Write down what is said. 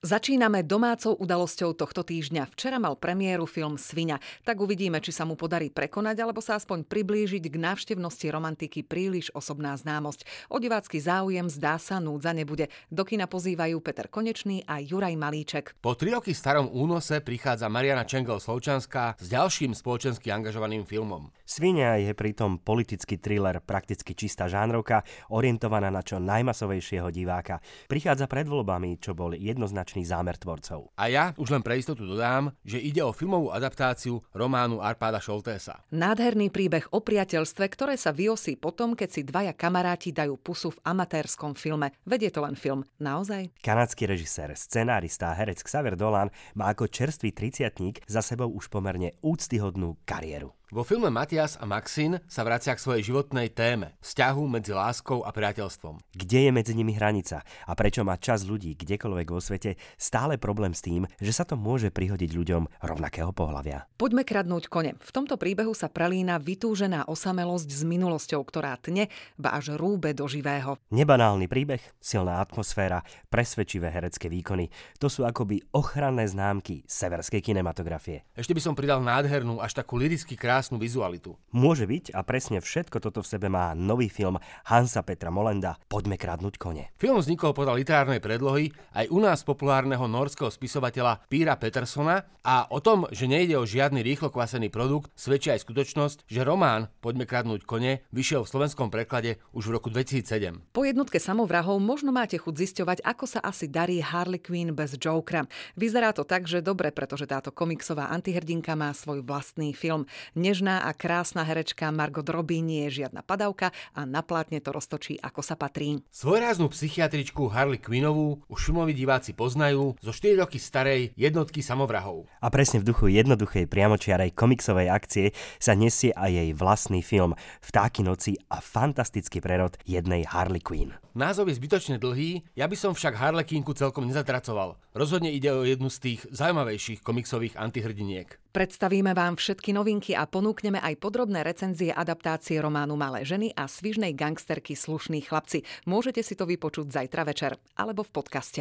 Začíname domácou udalosťou tohto týždňa. Včera mal premiéru film Sviňa. Tak uvidíme, či sa mu podarí prekonať, alebo sa aspoň priblížiť k návštevnosti romantiky príliš osobná známosť. O divácky záujem zdá sa núdza nebude. Do kina pozývajú Peter Konečný a Juraj Malíček. Po 3 roky starom únose prichádza Mariana Čengel-Slovčanská s ďalším spoločensky angažovaným filmom. Sviňa je pritom politický thriller, prakticky čistá žánrovka, orientovaná na čo najmasovejšieho diváka. Prichádza pred voľbami, čo bol jednoznačný zámer tvorcov. A ja už len pre istotu dodám, že ide o filmovú adaptáciu románu Arpáda Šoltésa. Nádherný príbeh o priateľstve, ktoré sa vyosí potom, keď si dvaja kamaráti dajú pusu v amatérskom filme. Vedie to len film. Naozaj? Kanadský režisér, scenárista a herec Xavier Dolan má ako čerstvý triciatnik za sebou už pomerne úctyhodnú kariéru. Vo filme Matias a Maxine sa vracia k svojej životnej téme, vzťahu medzi láskou a priateľstvom. Kde je medzi nimi hranica a prečo má časť ľudí kdekoľvek vo svete stále problém s tým, že sa to môže prihodiť ľuďom rovnakého pohlavia? Poďme kradnúť kone. V tomto príbehu sa prelína vytúžená osamelosť s minulosťou, ktorá tne, ba až rúbe do živého. Nebanálny príbeh, silná atmosféra, presvedčivé herecké výkony. To sú akoby ochranné známky severskej kinematografie. Ešte by som pridal nádhernú až takú liricky krásnu vizualitu. Môže byť a presne všetko toto v sebe má nový film Hansa Petra Mollenda Poďme kradnúť kone. Film vznikol podľa literárnej predlohy aj u nás populárneho norského spisovateľa Píra Petersona a o tom, že nejde o žiadny rýchlo kvasený produkt, svedčí aj skutočnosť, že román Poďme kradnúť kone vyšiel v slovenskom preklade už v roku 2007. Po jednotke samovrahov možno máte chuť zisťovať, ako sa asi darí Harley Quinn bez Jokera. Vyzerá to tak, že dobre, pretože táto komiksová antihrdinka má svoj vlastný film. Nežná a krásna herečka Margot Robbie nie je žiadna padavka a na plátne to roztočí ako sa patrí. Svojráznú psychiatričku Harley Quinnovú už filmoví diváci poznajú zo 4 roky starej jednotky samovrahov. A presne v duchu jednoduchej priamočiarej komiksovej akcie sa nesie aj jej vlastný film Vtáky noci a fantastický prerod jednej Harley Quinn. Názov je zbytočne dlhý, ja by som však Harlequinku celkom nezatracoval. Rozhodne ide o jednu z tých zaujímavejších komiksových antihrdiniek. Predstavíme vám všetky novinky a ponúkneme aj podrobné recenzie adaptácie románu Malé ženy a svižnej gangsterky Slušní chlapci. Môžete si to vypočuť zajtra večer alebo v podcaste.